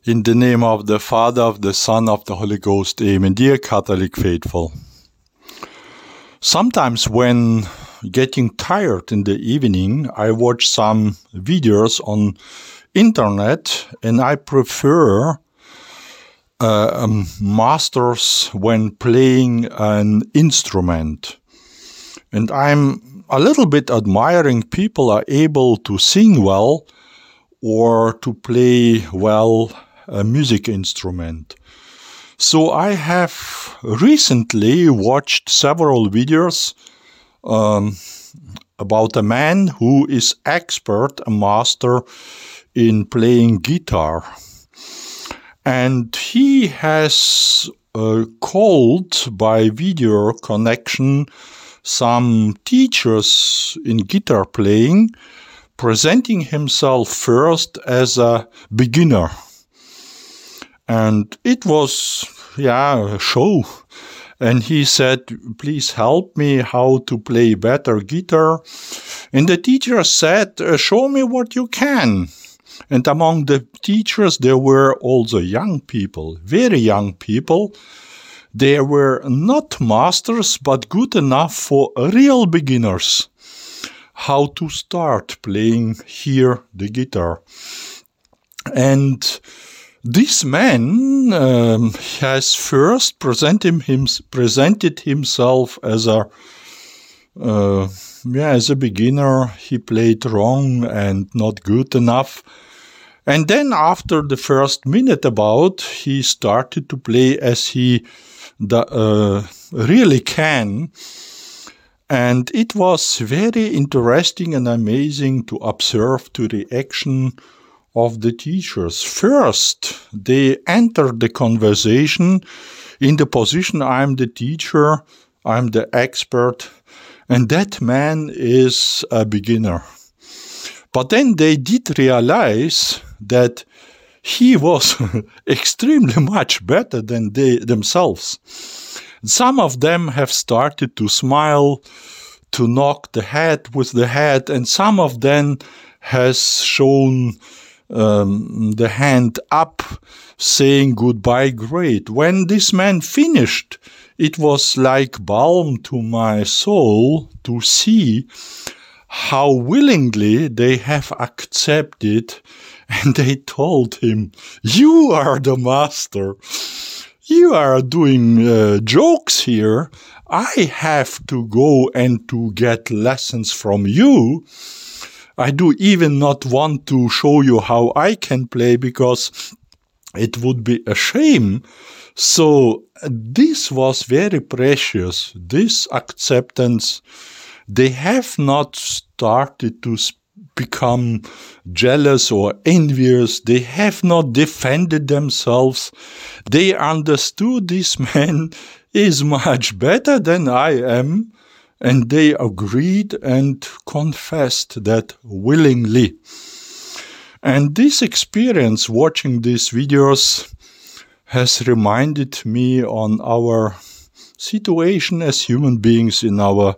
In the name of the Father, of the Son, of the Holy Ghost, Amen. Dear Catholic faithful, sometimes when getting tired in the evening, I watch some videos on internet, and I prefer masters when playing an instrument. And I'm a little bit admiring people are able to sing well or to play well a music instrument. So I have recently watched several videos about a man who is expert, a master in playing guitar. And he has called by video connection some teachers in guitar playing, presenting himself first as a beginner. And it was, a show. And he said, please help me how to play better guitar. And the teacher said, show me what you can. And among the teachers, there were also young people, very young people. They were not masters, but good enough for real beginners. How to start playing here the guitar. And this man has first presented himself as a beginner. He played wrong and not good enough. And then after the first minute he started to play as he really can. And it was very interesting and amazing to observe the reaction of the teachers. First, they entered the conversation in the position, I'm the teacher, I'm the expert, and that man is a beginner. But then they did realize that he was extremely much better than they themselves. Some of them have started to smile, to knock the head with the head, and some of them has shown the hand up, saying goodbye, great. When this man finished, it was like balm to my soul to see how willingly they have accepted, and they told him, you are the master. You are doing jokes here. I have to go and to get lessons from you. I do even not want to show you how I can play because it would be a shame. So this was very precious, this acceptance. They have not started to become jealous or envious. They have not defended themselves. They understood this man is much better than I am. And they agreed and confessed that willingly. And this experience, watching these videos, has reminded me on our situation as human beings in our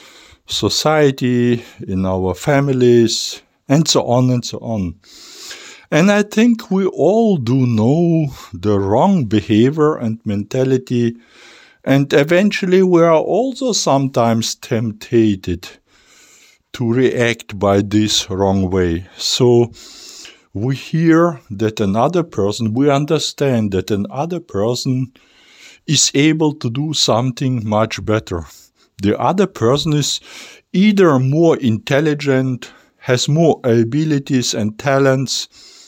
society, in our families, and so on and so on. And I think we all do know the wrong behavior and mentality. And eventually we are also sometimes tempted to react by this wrong way. So we hear that we understand that another person is able to do something much better. The other person is either more intelligent, has more abilities and talents,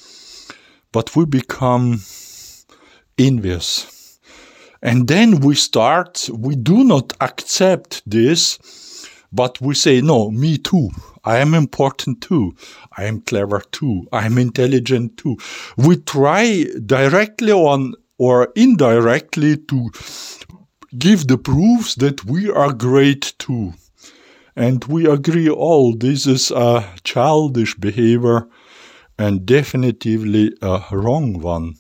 but we become envious. And then we do not accept this, but we say, no, me too. I am important too. I am clever too. I am intelligent too. We try directly or indirectly to give the proofs that we are great too. And we agree all this is a childish behavior and definitively a wrong one.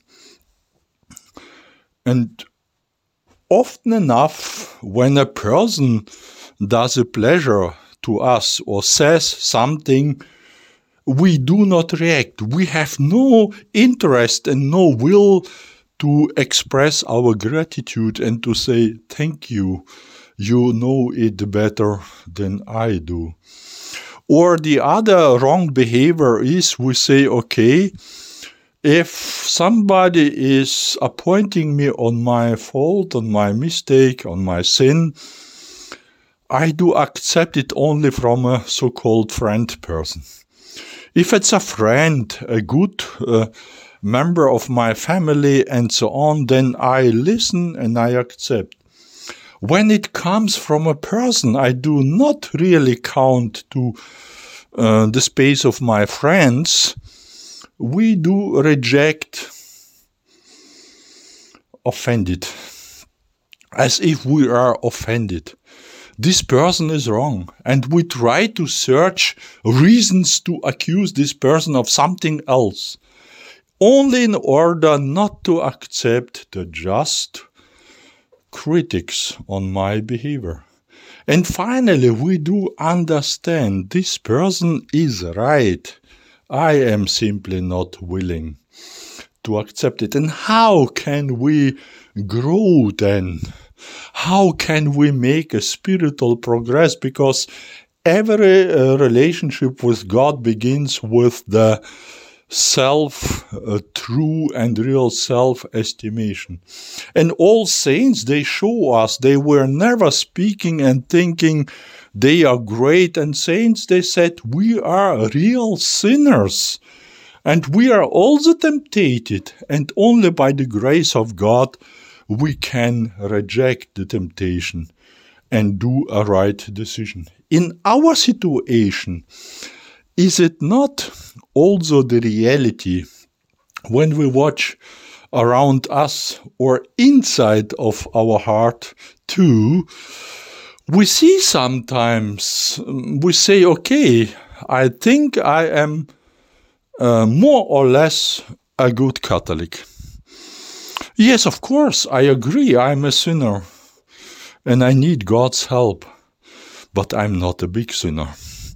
And often enough, when a person does a pleasure to us or says something we do not react. We have no interest and no will to express our gratitude and to say, thank you. You know it better than I do. Or the other wrong behavior is we say, okay, if somebody is appointing me on my fault, on my mistake, on my sin, I do accept it only from a so-called friend person. If it's a friend, a good member of my family and so on, then I listen and I accept. When it comes from a person I do not really count to the space of my friends, we do reject, offended, as if we are offended. This person is wrong, and we try to search reasons to accuse this person of something else, only in order not to accept the just critics on my behavior. And finally, we do understand this person is right. I am simply not willing to accept it. And how can we grow then? How can we make a spiritual progress? Because every relationship with God begins with the true and real self-estimation. And all saints, they show us they were never speaking and thinking they are great. And saints, they said, we are real sinners. And we are also tempted. And only by the grace of God, we can reject the temptation and do a right decision. In our situation, is it not also the reality when we watch around us or inside of our heart too? We see sometimes, we say, okay, I think I am more or less a good Catholic. Yes, of course, I agree, I'm a sinner and I need God's help, but I'm not a big sinner.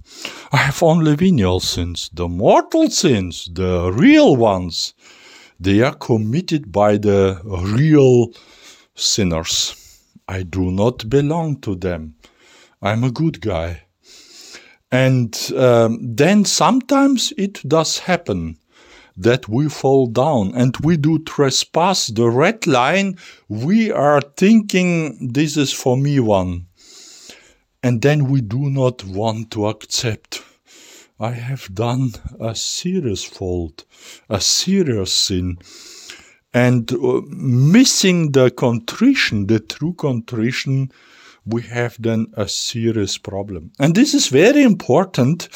I have only venial sins. The mortal sins, the real ones, they are committed by the real sinners. I do not belong to them. I'm a good guy. And then sometimes it does happen that we fall down and we do trespass the red line. We are thinking this is for me one. And then we do not want to accept. I have done a serious fault, a serious sin. And missing the contrition, the true contrition, we have then a serious problem. And this is very important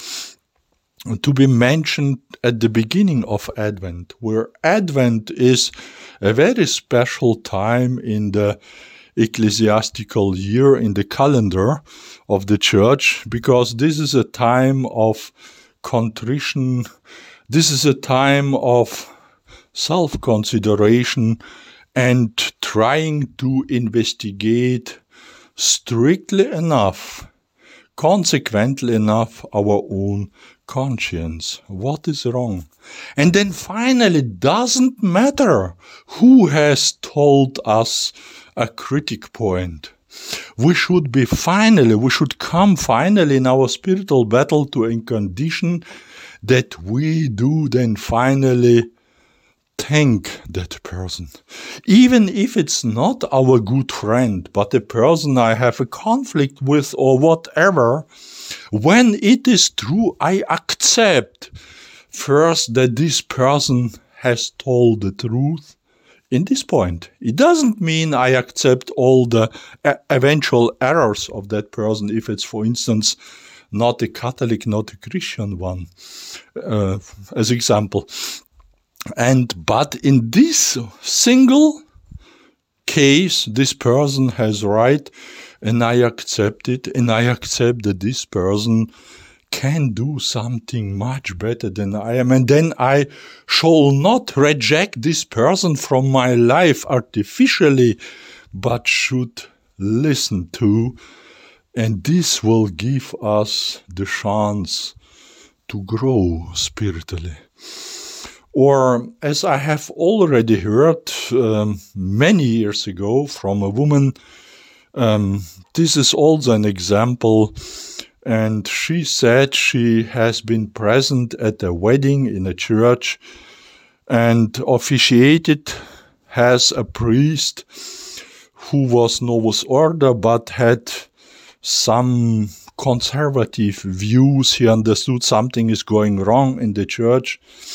to be mentioned at the beginning of Advent, where Advent is a very special time in the ecclesiastical year, in the calendar of the church, because this is a time of contrition, this is a time of self-consideration and trying to investigate strictly enough, consequently enough, our own conscience. What is wrong? And then finally, it doesn't matter who has told us a critic point. We should come finally in our spiritual battle to a condition that we do then finally thank that person. Even if it's not our good friend, but a person I have a conflict with or whatever, when it is true, I accept first that this person has told the truth. In this point, it doesn't mean I accept all the eventual errors of that person if it's, for instance, not a Catholic, not a Christian one, as example. But in this single case, this person has right, and I accept it, and I accept that this person can do something much better than I am, and then I shall not reject this person from my life artificially, but should listen to, and this will give us the chance to grow spiritually. Or, as I have already heard many years ago from a woman, this is also an example, and she said she has been present at a wedding in a church and officiated as a priest who was Novus Ordo but had some conservative views. He understood something is going wrong in the church.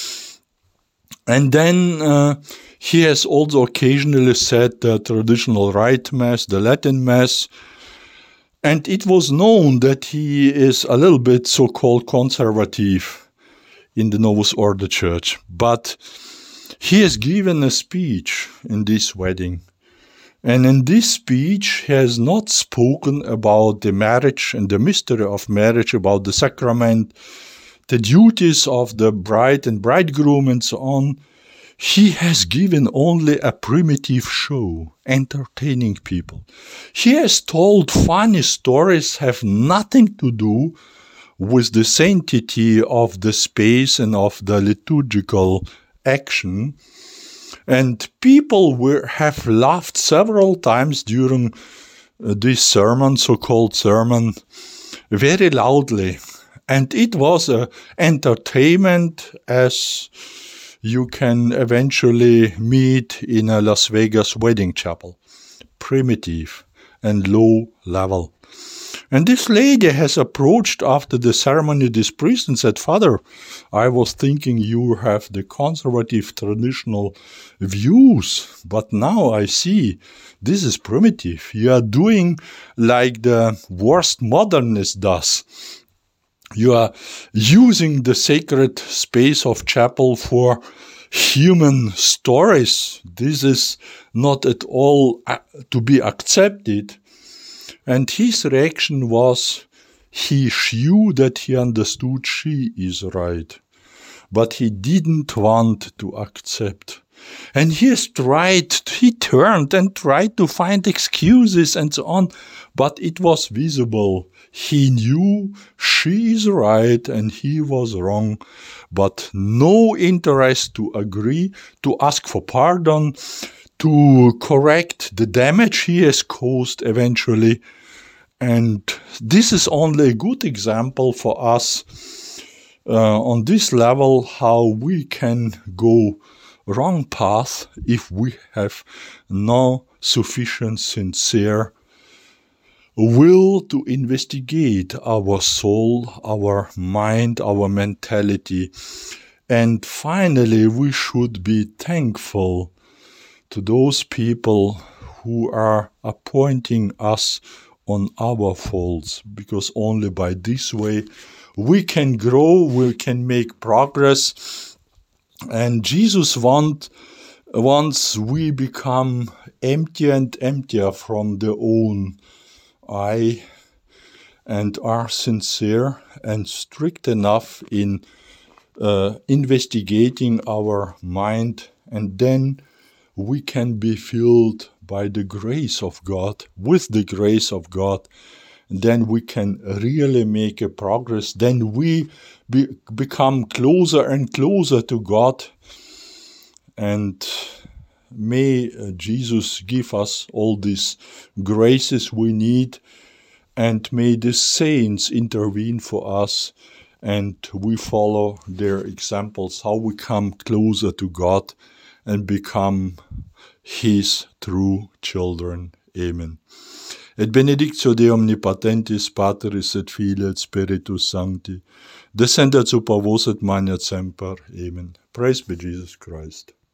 And then he has also occasionally said the traditional Rite Mass, the Latin Mass, and it was known that he is a little bit so-called conservative in the Novus Ordo Church. But he has given a speech in this wedding. And in this speech, he has not spoken about the marriage and the mystery of marriage, about the sacrament, the duties of the bride and bridegroom and so on. He has given only a primitive show, entertaining people. He has told funny stories, have nothing to do with the sanctity of the space and of the liturgical action. And people have laughed several times during this sermon, so-called sermon, very loudly. And it was an entertainment as you can eventually meet in a Las Vegas wedding chapel. Primitive and low level. And this lady has approached after the ceremony this priest and said, "Father, I was thinking you have the conservative traditional views, but now I see this is primitive. You are doing like the worst modernist does. You are using the sacred space of chapel for human stories. This is not at all to be accepted." And his reaction was, he showed that he understood she is right, but he didn't want to accept. And he turned and tried to find excuses and so on, but it was visible. He knew she is right and he was wrong, but no interest to agree, to ask for pardon, to correct the damage he has caused eventually. And this is only a good example for us on this level how we can go wrong path if we have no sufficient sincere will to investigate our soul, our mind, our mentality. And finally, we should be thankful to those people who are appointing us on our faults, because only by this way we can grow, we can make progress. And Jesus wants we become emptier and emptier from the own I and are sincere and strict enough in investigating our mind, and then we can be filled by the grace of God, with the grace of God. Then we can really make a progress. Then we become closer and closer to God. And may Jesus give us all these graces we need, and may the saints intervene for us, and we follow their examples, how we come closer to God and become His true children. Amen. Et benedictio Dei omnipotentis, Patris et Filii et Spiritus Sancti, descendat super vos et manet semper. Amen. Praise be Jesus Christ.